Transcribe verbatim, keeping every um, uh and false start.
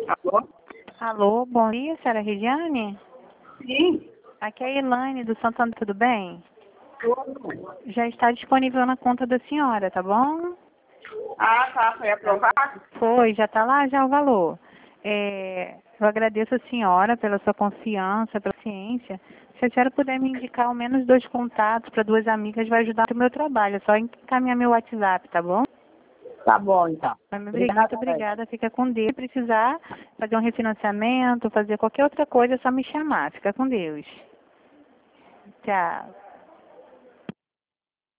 Alô? Alô, bom dia, senhora Regiane? Sim. Aqui é a Elaine do Santo André, tudo bem? Tudo. Já está disponível na conta da senhora, tá bom? Ah, tá. Foi aprovado? Foi, já está lá já o valor. É, eu agradeço a senhora pela sua confiança, pela ciência. Se a senhora puder me indicar ao menos dois contatos para duas amigas, vai ajudar no meu trabalho. É só encaminhar meu WhatsApp, tá bom? Tá bom, então. Muito Obrigada, obrigada, fica com Deus. Se precisar fazer um refinanciamento, fazer qualquer outra coisa, é só me chamar. Fica com Deus. Tchau.